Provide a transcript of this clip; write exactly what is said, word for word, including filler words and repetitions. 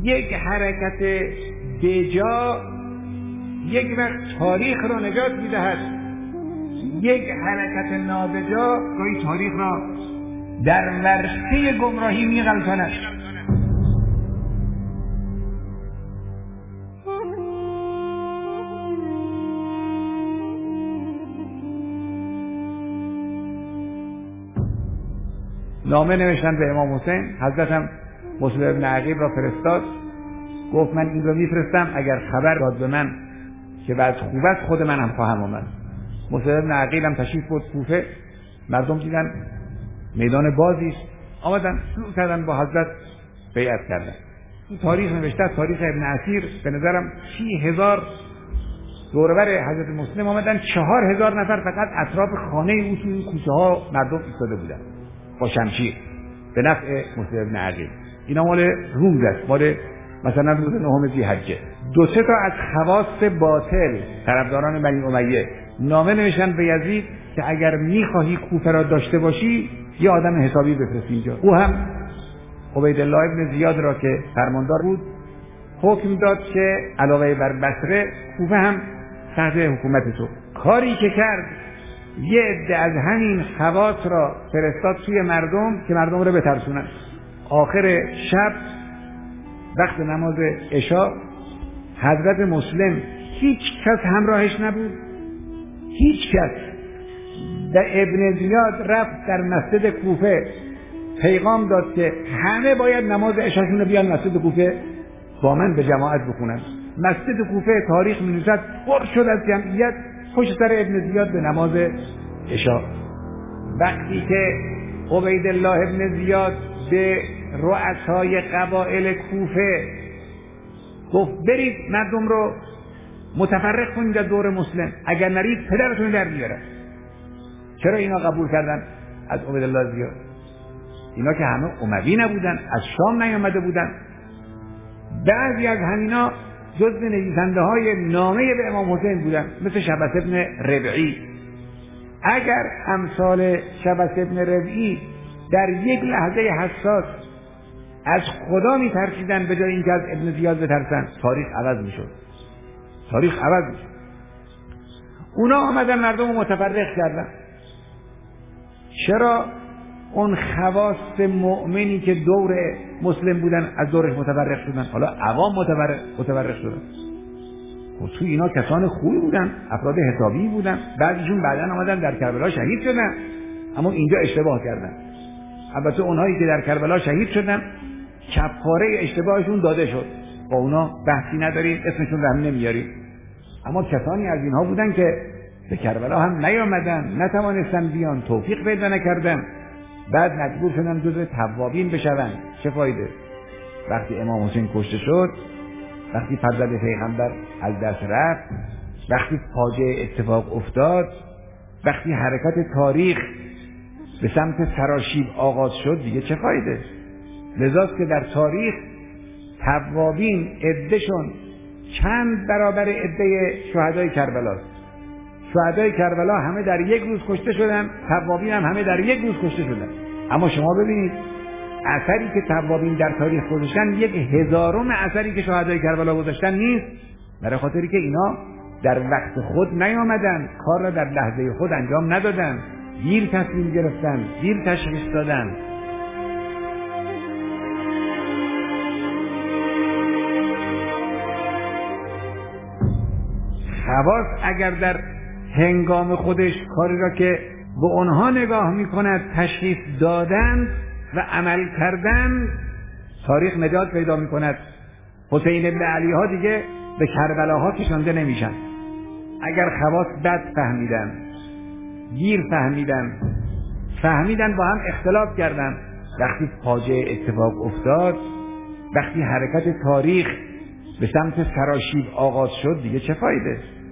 یک حرکت بجا یک وقت تاریخ را نجات می‌دهد، یک حرکت نابجا گاهی تاریخ را در ورطه گمراهی می‌غلطاند. نامه نوشتن به امام حسین، حضرتم مسلم بن عقیل را فرستاد، گفت من این را میفرستم، اگر خبر داد به من که بعد خوب است خود من هم خواهم آمد. مسلم بن عقیل هم تشریف بود کوفه، مردم دیدن میدان بازی است، آمدن شروع کردن با حضرت بیعت کردن. این تاریخ نوشته، تاریخ ابن اسیر، به نظرم سی هزار دوربر حضرت مسلم آمدن، چهار هزار نفر فقط اطراف خانه او تو این کوچه ها مردم ایستاده بودن با شمشیر به نفع مسلم بن عقیل. اینا مال روز است، مال مثلا روز نهم ذی‌حجه. دو سه تا از خواص باطل طرفداران بنی امیه نامه نوشتن به یزید که اگر میخواهی کوفه را داشته باشی یه آدم حسابی بفرست اینجا. او هم عبیدالله ابن زیاد را که فرماندار بود حکم داد که علاوه بر بصره کوفه هم تحت حکومت تو. کاری که کرد یه عده از همین خواص را فرستاد توی مردم که مردم را بترسونن. آخر شب وقت نماز عشا حضرت مسلم هیچ کس همراهش نبود، هیچ کس. در ابن زیاد رفت در مسجد کوفه پیغام داد که همه باید نماز عشاشون رو بیان مسجد کوفه با من به جماعت بخونن. مسجد کوفه تاریخ می‌نویسد پر شد از جمعیت پشت سر ابن زیاد به نماز عشا. وقتی که عبیدالله ابن زیاد به رؤسای قبایل کوفه گفت برید مردم رو متفرق کنید از دور مسلم، اگر نرید پدرتون در میارن. چرا اینا قبول کردن از عبیدالله زیاد؟ اینا که همه اموی نبودن، از شام نیامده بودن. بعضی از همینا جزو نویسنده های نامه به امام حسین بودن، مثل شبس ابن ربعی. اگر امثال شبس ابن ربعی در یک لحظه حساس از خدا میترسیدن به جای اینکه از ابن زیاد بترسن، تاریخ عوض میشد. تاریخ عوض میشد. اونا آمدن مردم رو متفرق کردن. چرا اون خواص مؤمنی که دور مسلم بودن از دورش متفرق شدن؟ حالا عوام متفرق متفرق شدن. خب تو اینا کسان خوبی بودن، افراد حسابی بودن، بعضیشون بعداً آمدن در کربلا شهید شدن، اما اینجا اشتباه کردن. البته اونهایی که در کربلا شهید شدن کفاره اشتباهشون داده شد، با اونا بحثی نداریم، اسمشون رو هم نمیاریم. اما کسانی از اینها بودن که به کربلا هم نیامدن، نتوانستن بیان، توفیق پیدا نکردن، بعد مجبور شدن جزو توابین بشون. چه فایده؟ وقتی امام حسین کشته شد، وقتی فرزند پیغمبر از دست رفت، وقتی فاجعه اتفاق افتاد، وقتی حرکت تاریخ به سمت سراشیب آغاز شد، دیگه چه فایده؟ لذاست که در تاریخ توابین عدهشون چند برابر عده شهدای کربلاست. شهدای کربلا همه در یک روز کشته شدن، توابین هم همه در یک روز کشته شدن. اما شما ببینید اثری که توابین در تاریخ گذاشتن یک هزارم اثری که شهدای کربلا گذاشتن نیست، برای خاطری که اینا در وقت خود نیامدن، کار را در لحظه خود انجام ندادن، دیر تصمیم گرفتن، دیر تشخیص دادن. خواص اگر در هنگام خودش کاری را که به اونها نگاه میکند تشخیص دادن و عمل کردن، تاریخ نجات پیدا میکند. حسین ابن علی ها دیگه به کربلاها کشانده نمیشن. اگر خواص بد فهمیدن، دیر فهمیدن، فهمیدن با هم اختلاف کردن، وقتی فاجعه اتفاق افتاد، وقتی حرکت تاریخ به سمت سراشیب آغاز شد، دیگه چه فایده؟